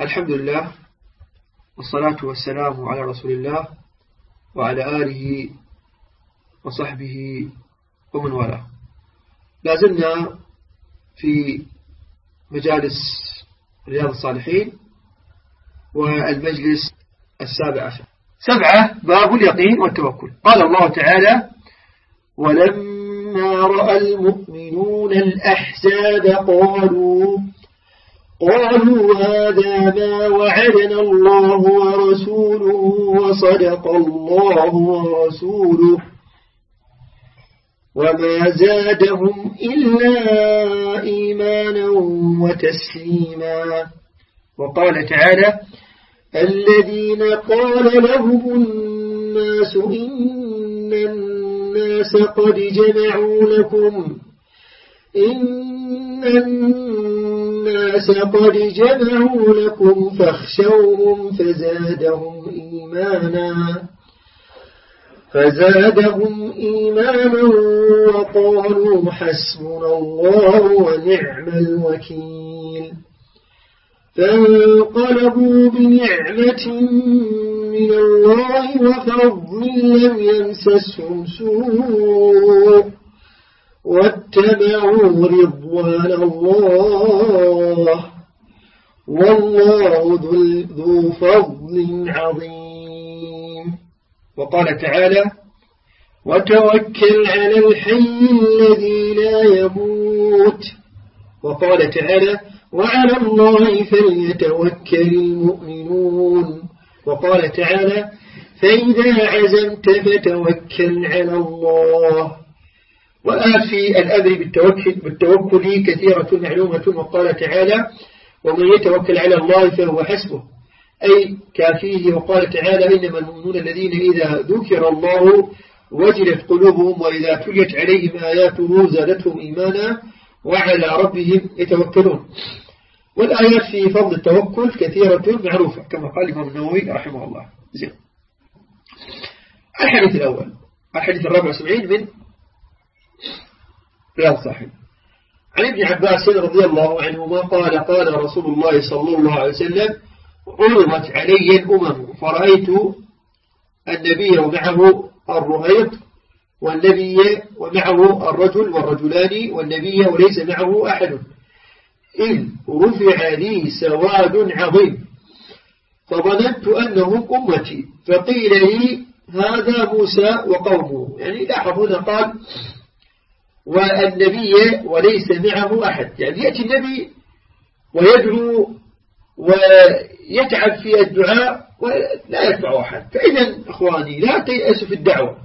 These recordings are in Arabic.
الحمد لله والصلاة والسلام على رسول الله وعلى آله وصحبه ومن والاه. لازلنا في مجالس رياض الصالحين والمجلس 7 باب اليقين والتوكل. قال الله تعالى: ولما رأى المؤمنون الأحزاب قالوا هذا ما وعدنا الله ورسوله وصدق الله ورسوله وما زادهم إلا إيمانا وتسليما. وقال تعالى: الذين قال لهم الناس إن الناس قد جمعوا لكم فاخشوهم فزادهم إيمانا وقالوا حسبنا الله ونعم الوكيل. فانقلبوا بنعمة من الله وفضل لم يمسسهم سوء واتبعوا رضوان الله والله ذو فضل عظيم. وقال تعالى: وتوكل على الحي الذي لا يموت. وقال تعالى: وعلى الله فليتوكل المؤمنون. وقال تعالى: فإذا عزمت فتوكل على الله. وآت في الأمر بالتوكل كثيرة معلومة. وقال تعالى: ومن يتوكل على الله فهو حسبه، أي كافيه. وقال تعالى: إنما المؤمنون الذين إذا ذكر الله وجلت قلوبهم وإذا تليت عليهم آياته زادتهم إيمانا وعلى ربهم يتوكلون. والآيات في فضل التوكل كثيرة معروفة كما قال الإمام النووي رحمه الله. زين. الحديث الأول، الحديث 74 من رياض الصالحين، عن ابن عباس رضي الله عنهما قال: قال رسول الله صلى الله عليه وسلم: عرضت علي الأمم فرأيت النبي ومعه الرهيط والنبي ومعه الرجل والرجلان والنبي وليس معه أحد، إذ رفع لي سواد عظيم فظننت أنهم أمتي، فقيل لي هذا موسى وقومه. يعني لاحظ هنا قال والنبي وليس معه أحد، يعني يأتي النبي ويدعو ويتعب في الدعاء ولا يتبع أحد. فإذا أخواني لا تيأسوا في الدعوة.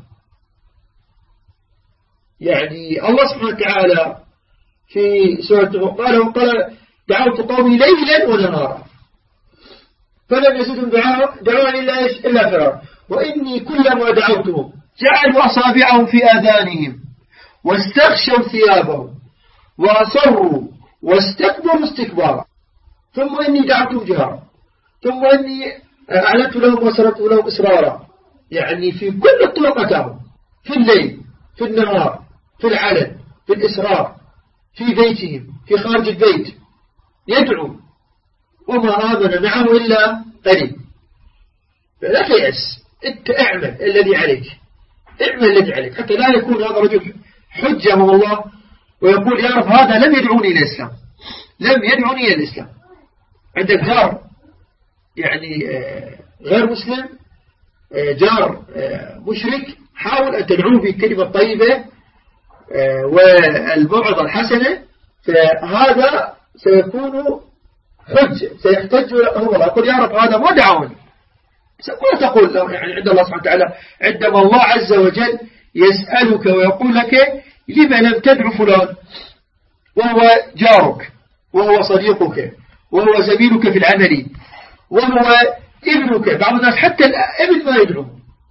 يعني الله سبحانه وتعالى في سورة قال دعوت قومي ليلا ونهارا فلم يزدهم دعوني إلا فرارا وإني كلما دعوتهم جعلوا أصابعهم في آذانهم واستغشوا ثيابهم وأصروا واستكبروا استكبارا ثم إني دعوتهم جهارا ثم إني أعلنت لهم وسررت لهم إسرارا. يعني في كل الطرقتهم، في الليل، في النهار، في العلن، في الإسرار، في بيتهم، في خارج البيت يدعو، وما آمن معه إلا قليل. فلا تيأس، انت اعمل الذي عليك، حتى لا يكون هذا الرجل حجة من الله ويقول يا رب هذا لم يدعوني إلى الإسلام. عندك جار يعني غير مسلم، جار مشرك، حاول أن تدعوه بالكلمة الطيبة والموعظة الحسنة، فهذا سيكون حجة، سيحتج هو يقول يا رب هذا ما دعوني. ولا تقول يعني عند الله سبحانه وتعالى عندما الله عز وجل يسألك ويقول لك لما لم تدعو فلان وهو جارك وهو صديقك وهو زميلك في العمل وهو ابنك، بعض الناس حتى الابن ما يدعو.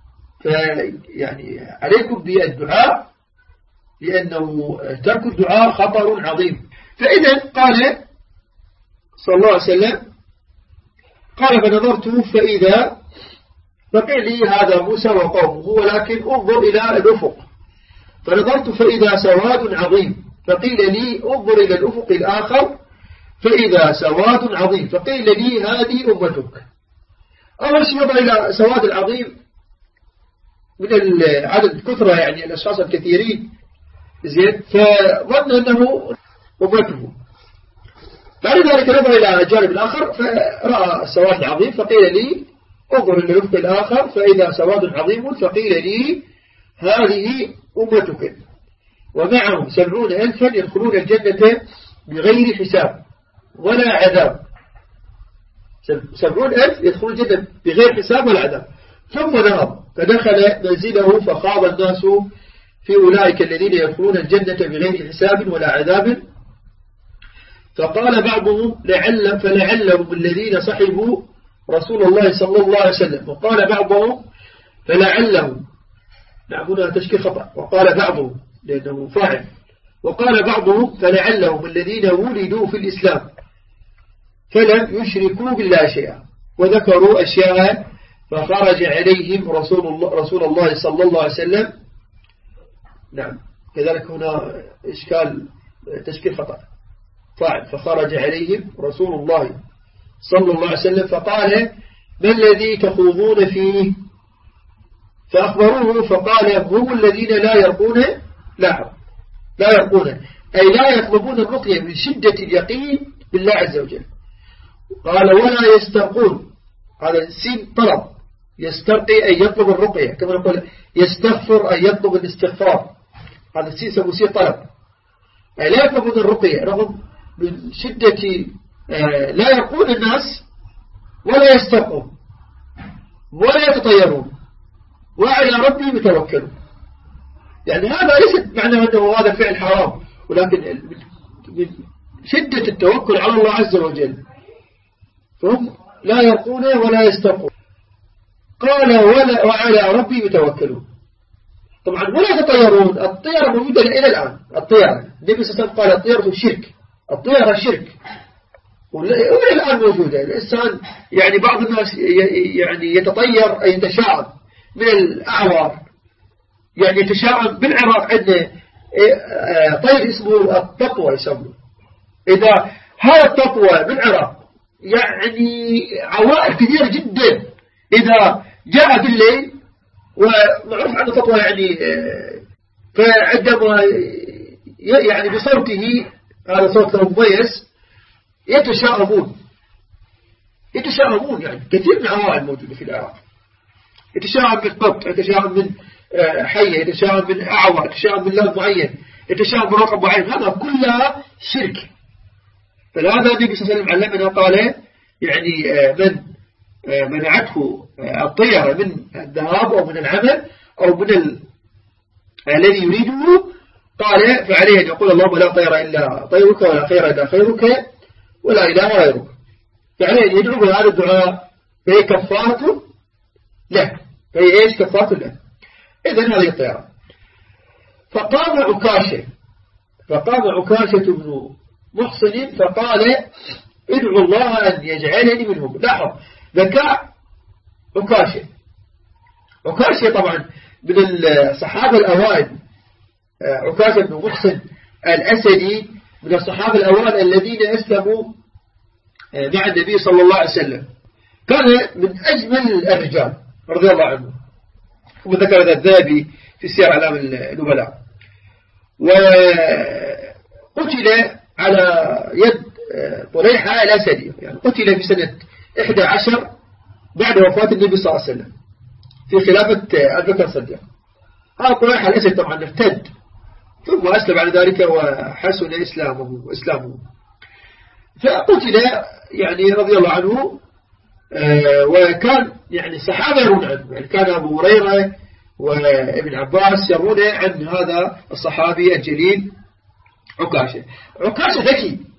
فيعني عليكم بالدعاء لأنه ترك الدعاء خطر عظيم. فإذا قال صلى الله عليه وسلم قال فنظرت فإذا فقيل لي هذا موسى وقومه ولكن انظر إلى الأفق، فنظرت فإذا سواد عظيم، فقيل لي انظر إلى الأفق الآخر فإذا سواد عظيم فقيل لي هذه أمتك. أول شيء يضع إلى سواد العظيم من العدد كثرة يعني الأشخاص الكثيرين زين، فظن أنه أمته. بعد ذلك نظر إلى الجانب الآخر فرأى السواد العظيم فقيل لي انظر إلى الأفق الآخر فإذا سواد عظيم فقيل لي هذه أمتك ومعهم 70,000 يدخلون الجنة بغير حساب ولا عذاب. 70,000 يدخلون الجنة بغير حساب ولا عذاب. ثم نهض فدخل منزله فخاض الناس في أولئك الذين يدخلون الجنة بغير حساب ولا عذاب. فقال بعضهم فلعلهم الذين صحبوا رسول الله صلى الله عليه وسلم، وقال بعضهم فلعلهم، نعم هنا تشكيل خطأ، وقال بعضهم لأنه فاعل، وقال بعضهم فلعلهم الذين ولدوا في الإسلام فلم يشركوا بالله شيئا، وذكروا أشياء فخرج عليهم رسول الله صلى الله عليه وسلم. نعم كذلك هنا إشكال تشكيل خطأ، فاعل فخرج عليهم رسول الله صلى الله عليه وسلم فقال ما الذي تخوضون فيه؟ فأخبروه فقال هم الذين لا يرقون أي لا يطلبون الرقية من شدة اليقين بالله عز وجل. قال ولا يسترقون، هذا السين طلب، يسترقي أي يطلب الرقية، كما نقول يستغفر أي يطلب الاستغفار، هذا السين سموسي طلب، أي لا يطلبون الرقية رغم من شدة لا يرقون الناس ولا يسترقون ولا يتطيرون وعلى ربهم يتوكلون. يعني هذا ليس معناه أنه هذا فعل حرام، ولكن من شدة التوكل على الله عز وجل فهم لا يرقون ولا يسترقون. قال وعلى ربهم يتوكلون. طبعا ولا يتطيرون، الطيرة موجودة إلى الآن، الطيرة النبي صلى الله عليه وسلم قال الطيرة الشرك، الطيرة الشرك وإلى الآن موجودة. الإنسان يعني بعض الناس يعني يتطير أي يتشاعر من الأعوار، يعني يتشاعر بالعراق عندنا طير اسمه التطوى يسمونه. إذا هذا التطوى بالعراق يعني عوائل كثيرة جدا إذا جاء بالليل، ومعروف عنه تطوى يعني فعندما يعني بصوته هذا صوت مميز يتشاءمون يعني كثير من العوائل موجودة في العراق، يتشاءم من قط، يتشاءم من حية، يتشاءم من أعور، يتشاءم من لون معين، يتشاءم من رقم معين، هذا كلها شرك. فلهذا النبي صلى الله عليه وسلم علمنا قال يعني من منعته الطيرة من الذهاب أو من العمل أو من الذي يريده قال فعليه أن يقول اللهم لا طير إلا طيرك ولا خير إلا خيرك ولا إله غيرك. فعليه أن يدعو بهذا الدعاء فهي كفارته له، فهي إيش كفارته له. إذن هذه الطيرة. فقام عكاشة بن محصن فقال ادعو الله أن يجعلني منهم. لاحظ ذكاء عكاشة طبعا من الصحابة الأوائل، عكاشة بن محصن الأسدي من الصحابة الأوائل الذين أسلموا مع النبي صلى الله عليه وسلم، كان من أجمل الرجال رضي الله عنه، وذكر الذهبي في سير أعلام النبلاء. وقتل على يد طليحة الأسدي، يعني قتل في سنة 11 بعد وفاة النبي صلى الله عليه وسلم في خلافة أبي بكر الصديق. هذا طليحة الأسدي طبعا ارتد ثم أسلم بعد ذلك وحسن إسلامه فقتل يعني رضي الله عنه. وكان يعني الصحابة يرون عنه، يعني كان أبو هريرة وابن عباس يرون عن هذا الصحابي الجليل عكاشة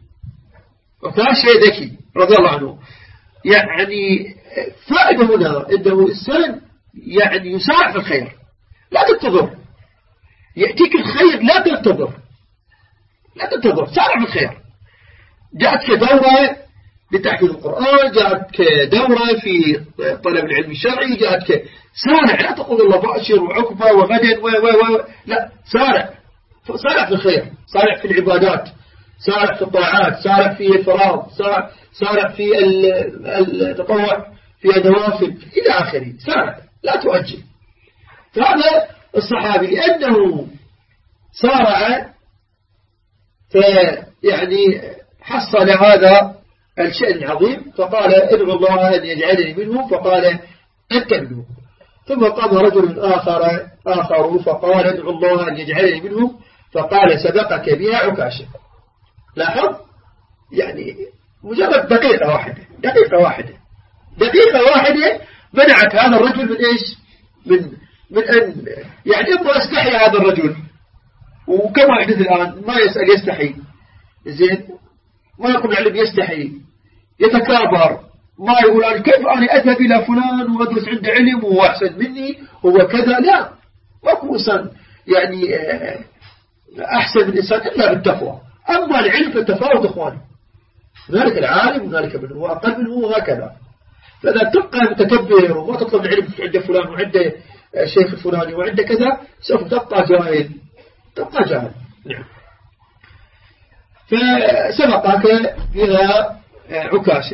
ذكي رضي الله عنه. يعني فائدة هنا أنه الإنسان يعني يسارع في الخير، لا تنتظر يأتيك الخير، لا تنتظر سارع في الخير. جاءتك دورة لتحفيظ القرآن، جاءتك دورة في طلب العلم الشرعي، جاءتك سارع، لا تقول الله بأشر وعقبة وغدا لا، سارع في الخير، سارع في العبادات، سارع في الطاعات، سارع في الفرائض، سارع في التطوع، في النوافل إلى آخره، سارع لا تؤجل. فهذا الصحابي لأنه سارع فيعني حصل هذا الشأن العظيم، فقال ادعو الله أن يجعلني منه، فقال أنت منه. ثم قام رجل آخر فقال ادعو الله أن يجعلني منه، فقال سبقك بها عكاشة. لاحظ يعني مجرد دقيقة واحدة منعت هذا الرجل من إيش؟ من أن يعني يبغى يستحي هذا الرجل، وكما يحدث الآن ما يسأل يستحي، زين ما يقول علم يستحي، يتكابر، ما يقول أنا كيف أنا أذهب إلى فلان وأدرس عنده علم وهو أحسن مني هو كذا، لا، ماكو إنسان يعني أحسن من الإنسان إلا بالتقوى. أما العلم فالتفاوت إخواني، هنالك العالم وهنالك من هو أقل منه وهكذا. فإذا تبقى متكبر وما تطلب العلم عند فلان وعنده شيخ الفلاني وعنده كذا، سوف تبقى جاهل. نعم. فسبقك بها عكاشة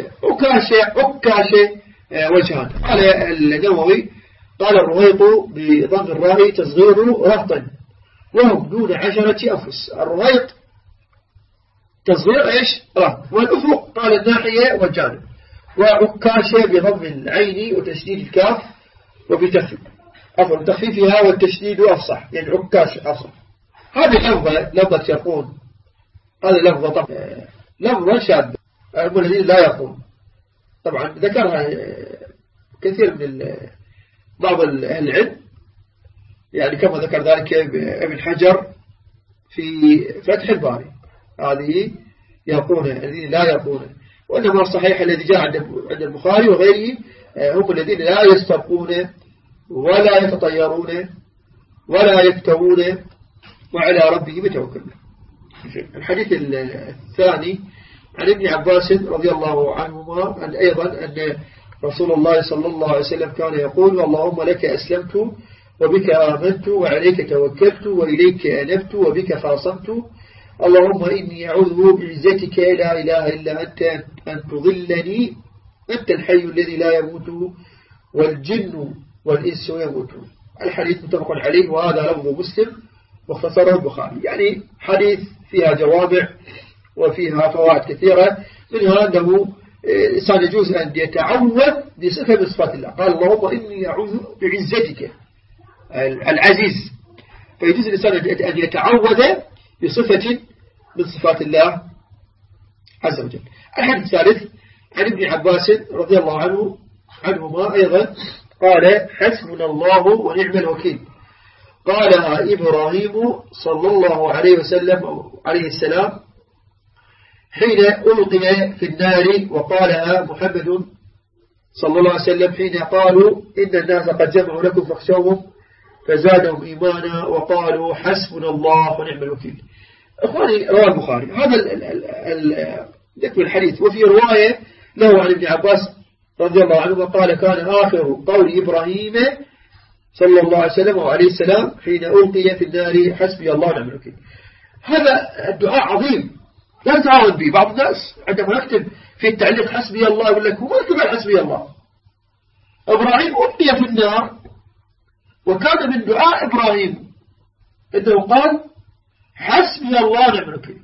وجهان. قال النووي قال الرويط بضم الراء تصغير رهطا وهم دون 10 أنفس. الرويط تصغير إيش؟ رهط. والأفق قال الناحية والجانب. وعكاشة بضم العين وتشديد الكاف وبتخفيفها والتشديد أفصح، يعني عكاشة أفصح. هذه لفظة يقول، هذه لفظة طبعا لفظة شاذة، الذين لا يقول طبعا ذكرها كثير من بعض العلم، يعني كما ذكر ذلك ابن حجر في فتح الباري. هذه يقول الذين لا يقول، وإنما الصحيح الذي جاء عند البخاري وغيره هم الذين لا يسترقون ولا يتطيرون ولا يكتوون وعلى ربهم يتوكلون. الحديث الثاني عن ابن عباس رضي الله عنهما أن أيضا أن رسول الله صلى الله عليه وسلم كان يقول اللهم لك أسلمت وبك آمنت وعليك توكلت وإليك أنبت وبك خاصمت، اللهم إني أعوذ بعزتك لا إله إلا أنت أن تضلني، أنت الحي الذي لا يموت والجن والإنس يموتون. الحديث متفق عليه، وهذا لفظ مسلم مختصره البخاري. يعني حديث فيها جوامع وفيها فوائد كثيرة، منها أنه الإنسان يجوز أن يتعوذ بصفة من صفات الله. قال اللهم إني أعوذ بعزتك العزيز، فيجوز الإنسان أن يتعوذ بصفة من صفات الله عز وجل. الحديث الثالث عن ابن عباس رضي الله عنهما أيضا قال حسبنا الله ونعم الوكيل. قالها إبراهيم صلى الله عليه وسلم عليه السلام حين ألقي في النار، وقالها محمد صلى الله عليه وسلم حين قالوا إن الناس قد جمعوا لكم فاخشوهم فزادهم إيمانا وقالوا حسبنا الله ونعم الوكيل. أخواني رواه البخاري هذا ذكر الحديث. وفي رواية له عن ابن عباس رضي الله عنه قال كان آخر قول إبراهيم صلى الله عليه وسلم وعليه السلام حين ألقي في النار حسبي الله ونعم الوكيل. هذا الدعاء عظيم لا تتعاون به. بعض الناس عندما يكتب في التعليق حسبي الله يقول لك هو يكتب حسبي الله. إبراهيم ألقي في النار، وكان من دعاء إبراهيم إنه قال حسبي الله ونعم الوكيل.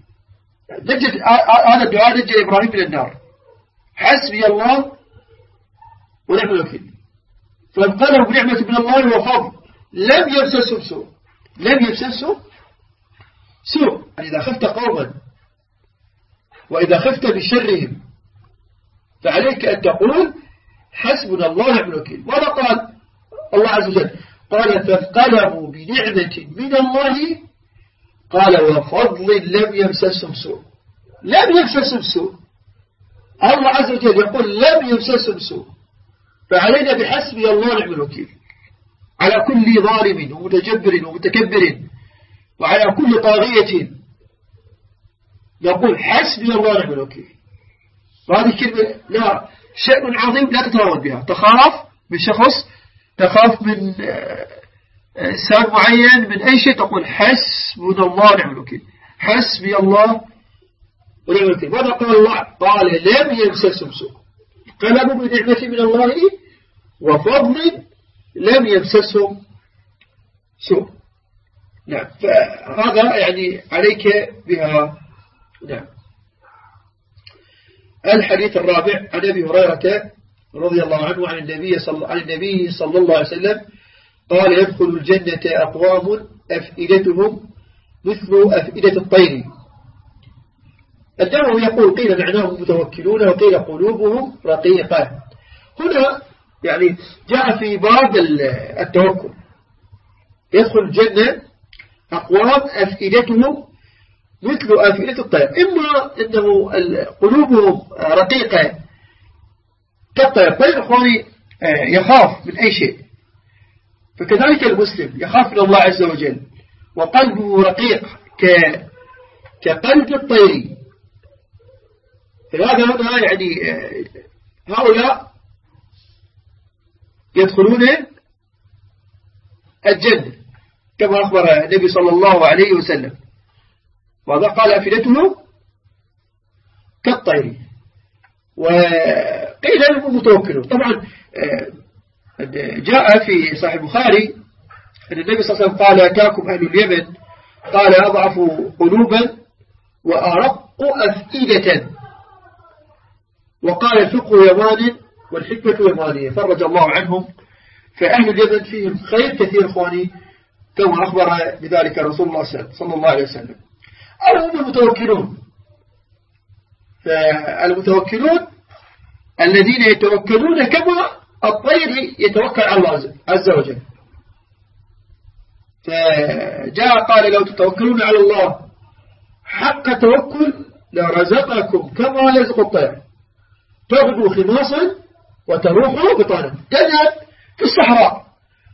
هذا الدعاء نجى إبراهيم من النار، حسبي الله ونعم الوكيل. فانقلبوا بنعمة من الله وفضل لم يمسسهم سوء. إذا خفت قوما وإذا خفت بشرهم فعليك أن تقول حسبنا الله ونعم الوكيل. ماذا قال الله عز وجل؟ قال فانقلبوا بنعمة من الله، قال وفضل لم يمسسهم سوء. الله عز وجل يقول لم يمسسهم سوء، فعلينا بحسبي الله ونعم الوكيل على كل ظالم ومتجبر ومتكبر وعلى كل طاغية، يقول حسبي الله ونعم الوكيل. وهذه الكلمة لا شأن عظيم لا تتراود بها. تخاف من شخص، تخاف من إنسان معين، من أي شيء تقول حسبنا الله ونعم الوكيل، حسبي الله ونعم الوكيل. ماذا قال الله؟ قال لم يمسسهم سوء، انقلبوا بنعمة من الله وفضل لم يمسسهم سوء. نعم، فهذا يعني عليك بها. نعم. الحديث الرابع عن أبي هريرة رضي الله عنه عن النبي صلى الله عليه وسلم قال يدخل الجنة أقوام أفئدتهم مثل أفئدة الطير. النووي يقول قيل معناهم متوكلون وقيل قلوبهم رقيقة. هنا يعني جاء في باب التوكل يدخل الجنة أقوام أفئدتهم مثل أفئدة الطير، إما أنه قلوبهم رقيقة كالطير. الطير أخواني يخاف من أي شيء، فكذلك المسلم يخاف من الله عز وجل وقلبه رقيق كقلب الطير. فهذا هنا يعني هؤلاء يدخلون الجنة كما أخبر النبي صلى الله عليه وسلم. ماذا قال؟ أفئدتهم كالطير. وقيل لهم متوكلون. طبعا جاء في صحيح البخاري أن النبي صلى الله عليه وسلم قال أتاكم أهل اليمن قال أضعف قلوبا وأرق أفئدة، وقال الفقه يمان والحكمة يمانية فرج الله عنهم. فأهل اليمن فيهم خير كثير إخواني كما أخبر بذلك رسول الله صلى الله عليه وسلم. أو هم المتوكلون. فالمتوكلون الذين يتوكلون كما الطير يتوكل على الله عز وجل. فجاء قال لو تتوكلون على الله حق توكل لرزقكم كما يرزق الطير تغدو خماصا وتروح بطانا. تذهب في الصحراء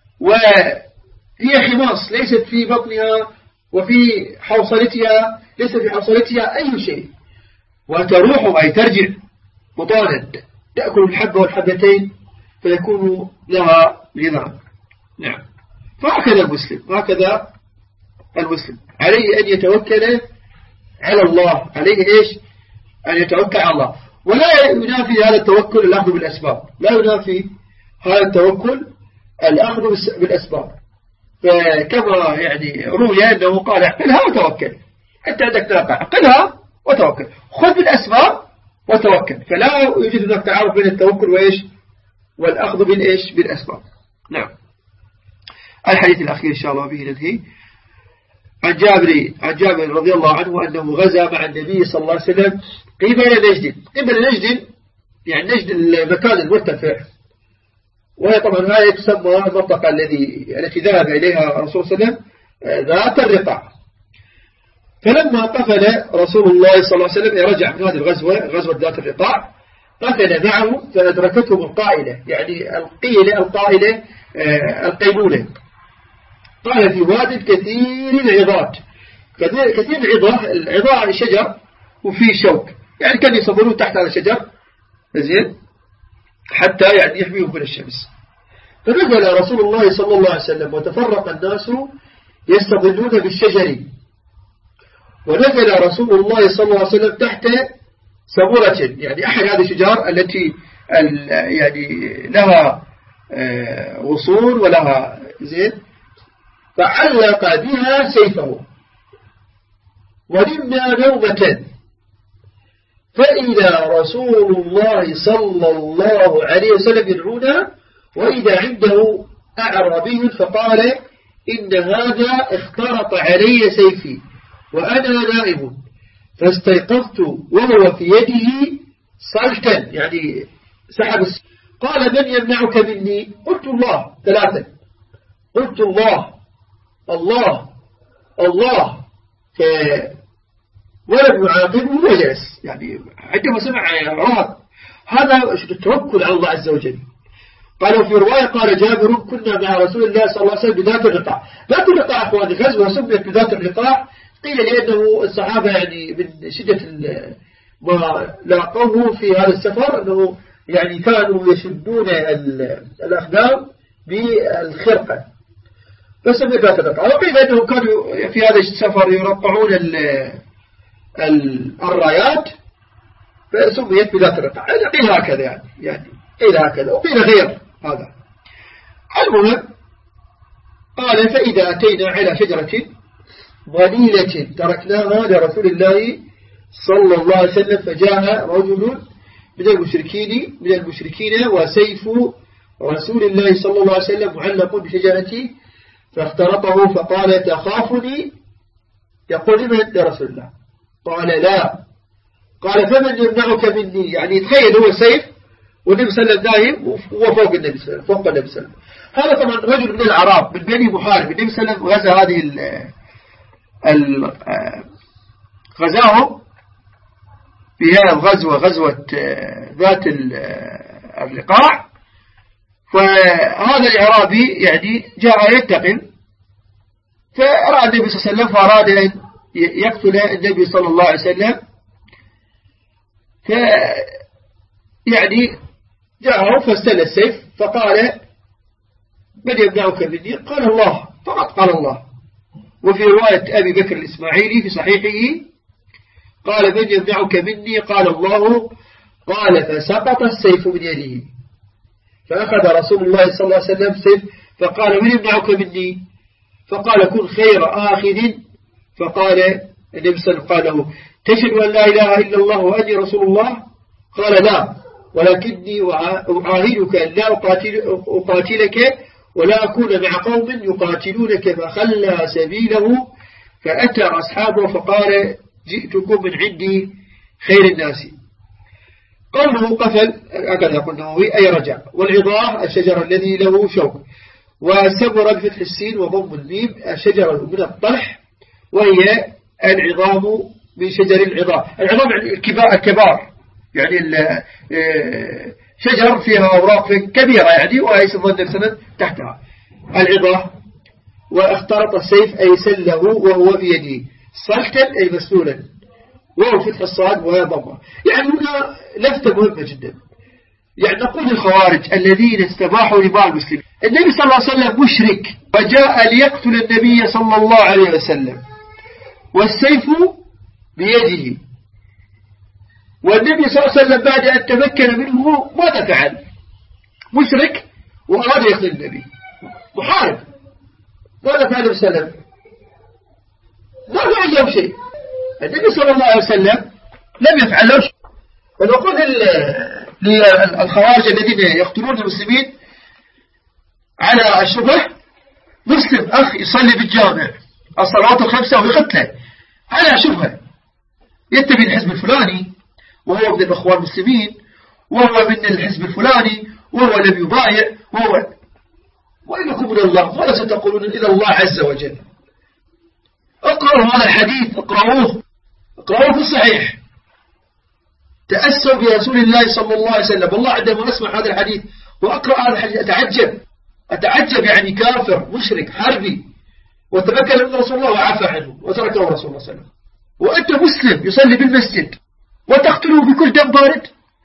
وهي خماص ليست في بطنها وفي حوصلتها ليس في حوصلتها أي شيء، وتروح أي ترجع بطانا تأكل الحبة والحبتين فيكون لها غذاء. نعم. فهكذا المسلم عليه أن يتوكل على الله، عليه إيش؟ أن يتوكل على الله. ولا ينافي هذا التوكل الأخذ بالأسباب، لا ينافي هذا التوكل الأخذ بالأسباب. فكما يعني روي أنه قال اعقلها وتوكل، أنت عندك ناقة اعقلها وتوكل، خذ بالأسباب وتوكل. فلا يوجد هناك تعارض بين التوكل وإيش والأخذ بالإيش بالأسباب. نعم. الحديث الأخير إن شاء الله به ننهي. عن جابر رضي الله عنه أنه غزا مع النبي صلى الله عليه وسلم قبل نجد يعني نجد المكان المرتفع، وهي طبعا هذه تسمى المنطقة التي ذهب إليها الرسول صلى الله عليه وسلم ذات الرقاع. فلما قفل رسول الله صلى الله عليه وسلم رجع من هذه غزوة ذات الرقاع قفل معه فأدركتهم القائلة، يعني القائلة القيلولة. قال في واد كثير العظات، كثير العظاء شجر وفي شوك، يعني كانوا يصبرون تحت هذا الشجر زين حتى يعني يحميهم من الشمس. فنزل رسول الله صلى الله عليه وسلم وتفرق الناس يستظلون بالشجر، ونزل رسول الله صلى الله عليه وسلم تحت سمرة، يعني أحد هذه الشجار التي يعني لها غصون ولها زين، فعلق بها سيفه ونمنا نومة، فإذا رسول الله صلى الله عليه وسلم يدعونا وإذا عنده أعرابي فقال إن هذا اخترط علي سيفي وأنا نائم، فاستيقظت وهو في يده صلتا، يعني سحب. قال من يمنعك مني؟ قلت الله 3، قلت الله الله الله، ولم يعاقبه وجلس. يعني عندما سمع رهب هذا التوكل على الله عز وجل. قالوا في رواية قال جابر كنا مع رسول الله صلى الله عليه وسلم بذات الرقاع. ذات الرقاع أخواني غزوة سميت بذات الرقاع، قيل لأنه الصحابة يعني من شدة ما لاقوه في هذا السفر أنه يعني كانوا يشدون الأخدام بالخرقة فسميت ذات الرقاع. وقيل أنهم كانوا في هذا السفر يرقعون الرايات فسميت بذات الرقاع. قيل هكذا يعني قيل هكذا وقيل غير هذا. المهم قال فإذا أتينا على شجرة ظليلة تركناها لرسول الله صلى الله عليه وسلم فجاء رجل من المشركين وسيف رسول الله صلى الله عليه وسلم معلق بشجرة فاخترطه فقال تخافني؟ يقول لمن؟ لرسول الله. قال لا. قال فمن يمنعك مني؟ يعني تخيل هو سيف والنبي صلى الله عليه وسلم هو فوق النبي صلى الله عليه وسلم. هذا طبعا رجل من الأعراب من بني محارب. النبي صلى الله عليه وسلم غزا هذه غزاهم بها غزوة ذات الرقاع. فهذا الإعرابي يعني جاء ينتقم فرأى النبي صلى الله عليه وسلم فأراد أن يقتل النبي صلى الله عليه وسلم. يعني جاءه فاستل السيف فقال من يمنعك مني؟ قال الله، فقط قال الله. وفي رواية أبي بكر الإسماعيلي في صحيحه قال من يمنعك مني؟ قال الله. قال فسقط السيف من يده فأخذ رسول الله صلى الله عليه وسلم سيف فقال من يمنعك مني؟ فقال كن خير آخذ. فقال النبي صلى الله عليه وسلم تشهد أن لا إله إلا الله وأني رسول الله؟ قال لا ولكني أعاهدك أن لا أقاتلك ولا أكون مع قوم يقاتلونك. فخلى سبيله فأتى أصحابه فقال جئتكم من عندي خير الناس. قوله قفل هكذا يقول النووي أي رجع. والعضاه الشجر الذي له شوك. وسبر بفتح السين وضم الميم الشجرة من الطلح وهي العظام من شجر العظام. العظام الكبار يعني شجر فيها أوراق كبيرة يعني ويسمى النفسنا تحتها العظاه. واخترط السيف أي سله وهو بيده صلتا أي مسلولا وهو فتح الصاد وهي ضمه. يعني هنا لفتة مهمة جدا. يعني نقول الخوارج الذين استباحوا ربا المسلمين النبي صلى الله عليه وسلم مشرك وجاء ليقتل النبي صلى الله عليه وسلم والسيف بيده والنبي صلى الله عليه وسلم بعد أن تمكن منه ماذا فعل؟ مشرك وأراد يقتل النبي محارب. ماذا فعل النبي صلى الله عليه وسلم؟ ما فعل له شيء. النبي صلى الله عليه وسلم لم يفعل له شيء. ونقول للخوارج الذين يقتلون المسلمين على الشبه مسلم أخ يصلي بالجامع الصلوات الخمسة ويقتله على شبهة يتبع الحزب الفلاني وهو من الأخوان المسلمين وهو من الحزب الفلاني وهو لم يبايع وهو وإنكم من الله ماذا ستقولون إلى الله عز وجل؟ اقرأوا هذا الحديث اقرأوه في الصحيح. تأسوا برسول الله صلى الله عليه وسلم. والله عندما أسمع هذا الحديث وأقرأ هذا الحديث أتعجب يعني كافر مشرك حربي وتمكن من رسول الله وعفى عنه وتركه رسول الله صلى الله عليه وسلم وأنت مسلم يصلي بالمسجد وتقتله بكل دم بارد.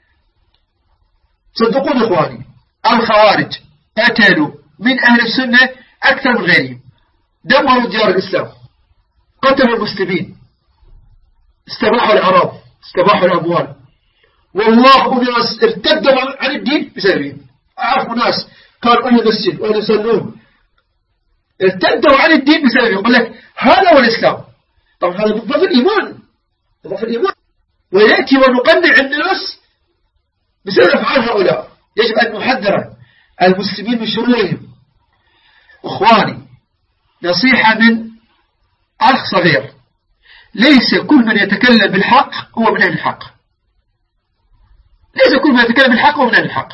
صدقون إخواني الخوارج قتلوا من أهل السنة أكثر من غيرهم. دمروا ديار الإسلام قتلوا المسلمين استباحوا الأعراض استباحوا الأموال. والله ناس ارتدوا عن الدين بسببهم. أعرف ناس كانوا أهل المسجد وأهل يصلون ارتدوا عن الدين بسببهم. يقول لك هذا هو الإسلام. طبعا هذا ضعف الإيمان ويأتي ونقنع الناس بسبب أفعال هؤلاء. يجب أن نحذر المسلمين من شرورهم. أخواني نصيحة من أخ صغير ليس كل من يتكلم بالحق هو من أهل الحق. ليس كل من يتكلم بالحق هو من أهل الحق.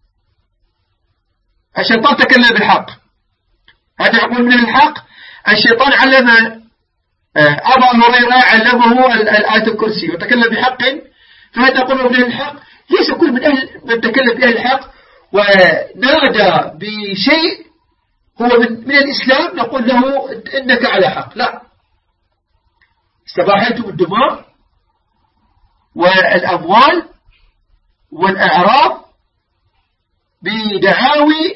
الشيطان تكلم بالحق هذا يقول من أهل الحق. الشيطان علم أبا هريرة علمه الآية الكرسي وتكلم بحق فهذا يقول من أهل الحق. ليس كل من تكلم بأهل الحق ونادى بشيء هو من الإسلام نقول له إنك على حق. لا. استباحتم الدماء والأموال والأعراض بدعاوي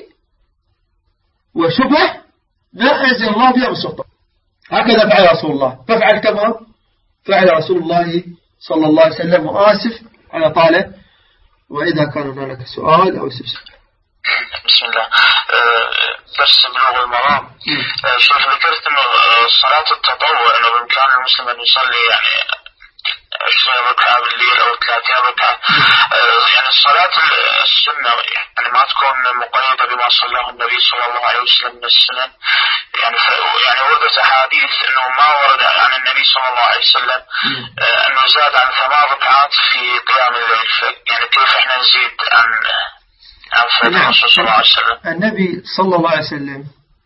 وشبه ما أنزل الله بها من سلطان. هكذا فعل رسول الله فافعل كما فعل رسول الله صلى الله عليه وسلم. وآسف على طالب، وإذا كان هناك سؤال أو استفسار. بسم الله. درس بلوغ المرام. شيخ ذكرت أنه صلاة التطوع أنه بإمكان المسلم أن يصلي يعني 20 ركعة بالليل أو 30 ركعة. يعني الصلاة السنة يعني ما تكون مقيدة بما صلاه النبي صلى الله عليه وسلم من السنن. يعني وردت أحاديث أنه ما ورد عن النبي صلى الله عليه وسلم أنه زاد عن 8 ركعات في قيام الليل. يعني كيف إحنا نزيد عن صلى الله عليه وسلم؟ النبي صلى الله عليه وسلم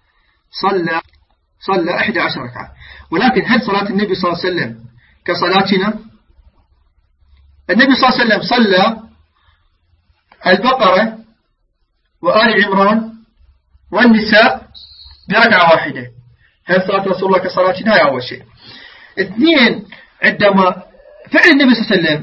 صلى 11 ركعة، ولكن هل صلاة النبي صلى الله عليه وسلم كصلاتنا؟ النبي صلى الله عليه وسلم صلى البقرة وآل عمران والنساء بركعة واحدة. هل صلاة رسول الله كصلاتنا؟ يا أول شيء. اثنين، عندما فعل النبي صلى الله عليه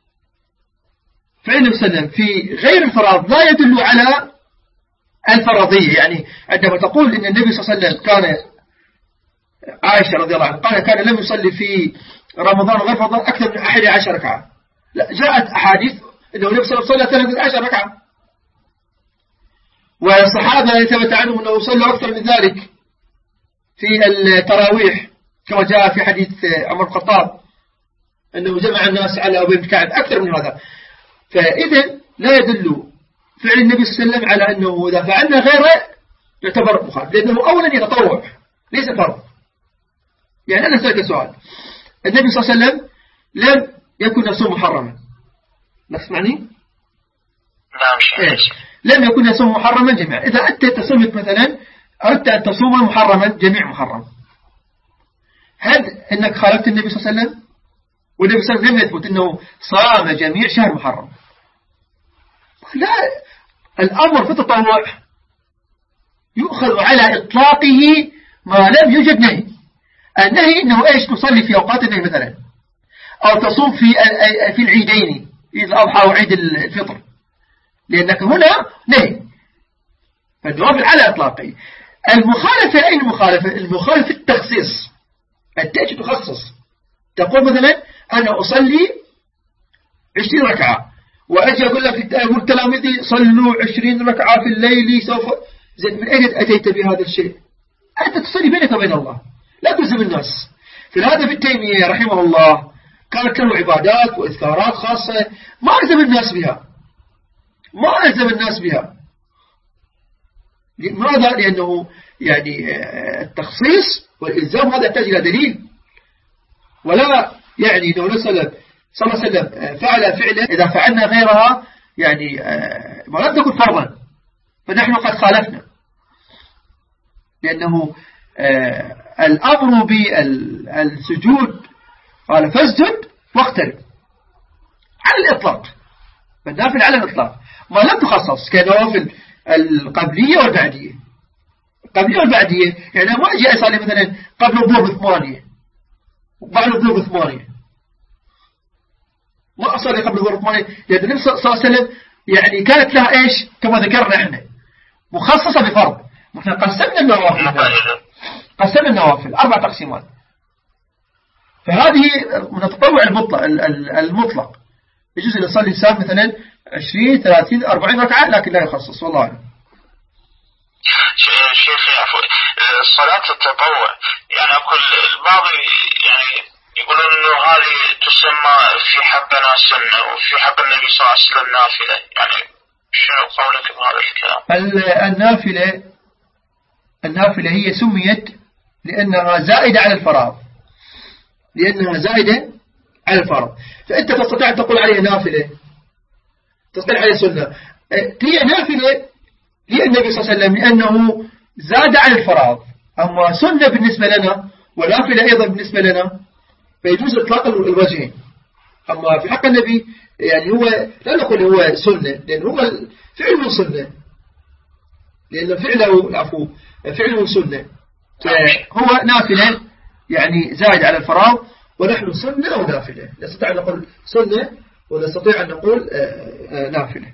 وسلم في غير الفرائض لا يدل على الفرضية. يعني عندما تقول إن النبي صلى الله عليه وسلم كان، عائشة رضي الله عنها كان لم يصلي في رمضان غير فرض أكثر من 11 ركعة، لا، جاءت أحاديث أنه النبي صلى الله عليه وسلم صلى 13 ركعة، والصحابة يثبت عنهم أنه صلوا أكثر من ذلك في التراويح، كما جاء في حديث عمر بن الخطاب أنه جمع الناس على أبي بن كعب أكثر من هذا. فإذا لا يدل فعل النبي صلى الله عليه وسلم على أنه إذا فعلنا غيره يعتبر مخالف، لأنه أولا يتطوع ليس فرض. يعني أنا سألت سؤال، النبي صلى الله عليه وسلم لم يكن يصوم محرما، نسمعني؟ نعم. لم يكن يصوم محرما جميعا. إذا أنت تصومك مثلا أردت أن تصوم محرما جميع محرم، هل أنك خالفت النبي صلى الله عليه وسلم؟ والنبي صلى الله عليه وسلم لم يثبت أنه صام جميع شهر محرم. لا، الأمر في التطوع يؤخذ على إطلاقه ما لم يوجد نهي. النهي أنه إيش؟ تصلي في أوقات النهي مثلا، أو تصوم في العيدين، عيد الأضحى وعيد الفطر، لأنك هنا نهي. فالنوافل على إطلاقه. المخالفة أين المخالفة؟ المخالفة التخصيص. التأتي تخصص، تقول مثلا أنا أصلي 20 ركعة، وأجي أقول لك أقول تلاميذي صلوا 20 ركعة في الليل سوف زين. من أين أتيت بهذا الشيء؟ أنت تصلي بينك وبين الله، لا تلزم الناس. في هذا ابن تيمية رحمه الله كانت له عبادات وإذكارات خاصة ما ألزم الناس بها. لماذا؟ لأنه يعني التخصيص والإلزام هذا يحتاج إلى دليل، ولا يعني أنه صلى الله عليه وسلم فعل فعلا إذا فعلنا غيرها يعني ما لم تكن فرضا فنحن قد خالفنا، لأنه الأمر بالسجود قال فاسجد واقترب على الإطلاق، فالنافل على الإطلاق ما لم تخصص كنوافل القبلية والبعدية. القبلية والبعدية يعني ما أجي أصلي مثلا قبل الظهر ب8 وبعد الظهر ب8، ما أصلي قبل الظهر ب8، لأن النبي صلى الله عليه وسلم يعني كانت لها إيش كما ذكرنا إحنا مخصصة بفرض. مثلا قسمنا النوافل 4 تقسيمات، فهذه من التطوع المطلق يجوز أن يصلي الإنسان مثلا 20 30 40 ركعة لكن لا يخصص. والله أعلم. شيخي عفوا، صلاة التطوع يعني أقول البعض يعني يقولون إنه هذه تسمى في حقنا سنة وفي حق النبي صلى الله عليه وسلم نافلة، يعني شنو قولك بهذا الكلام؟ النافلة هي سميت لأنها زائدة على الفرض، فأنت تستطيع أن تقول عليها نافلة، تستطيع عليها سنة. هي نافلة للنبي صلى الله عليه وسلم لأنه زاد على الفرائض، أما سنة بالنسبة لنا ونافلة أيضا بالنسبة لنا فيجوز إطلاق الوجهين. أما في حق النبي يعني هو لا نقول هو سنة، لأن هو فعله سنة، لأن فعله سنة، هو نافلة يعني زائد على الفرائض، ونحن سنة ونافلة، نستطيع أن نقول سنة ونستطيع أن نقول نافلة.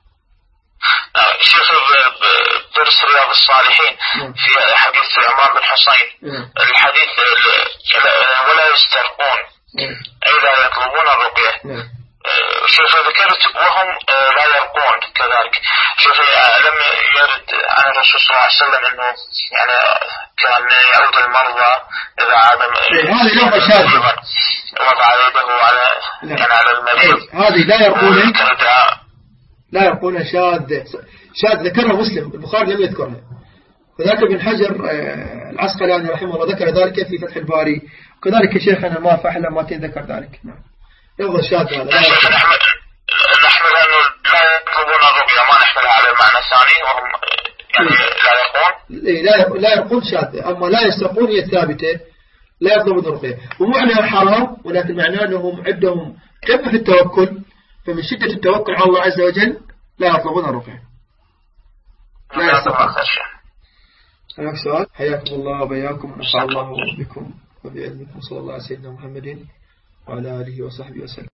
شيخ درس رياض الصالحين في حديث عمران بن حصين الحديث ولا يسترقون، أي لا يطلبون الرقية. شوف ذكرت وهم لا يرقون كذلك. شوف لم يرد عن الرسول صلى الله عليه وسلم أنه يعني كان يعود المرضى إذا عادم هذه لغة شاذة وضع يده على كان على المريض. هذه لا يقولون شاذ ذكرها مسلم، البخاري لم يذكرها. وذاك ابن حجر العسقلاني رحمه الله ذكر ذلك في فتح الباري، وكذلك شيخنا ما فعل ما ذكر ذلك. نعم يظهر شاذ هذا. نحمل أنه لا يطلبون الرقية، ما نحملها على المعنى الثاني وهم يعني لا يرقون. لا يرقون شاذ، أما لا يسترقون هي الثابتة، لا يطلبون الرقية. ومعنى حرام، ولكن معناه أنهم عندهم قمة في التوكل، فمن شدة التوكل على الله عز وجل لا يطلبون الرقية، لا يستطيعون. هناك سؤال؟ حياكم الله وبياكم ونفع الله بكم وبعلمكم. صلى الله على سيدنا محمد وعلى آله وصحبه وسلم.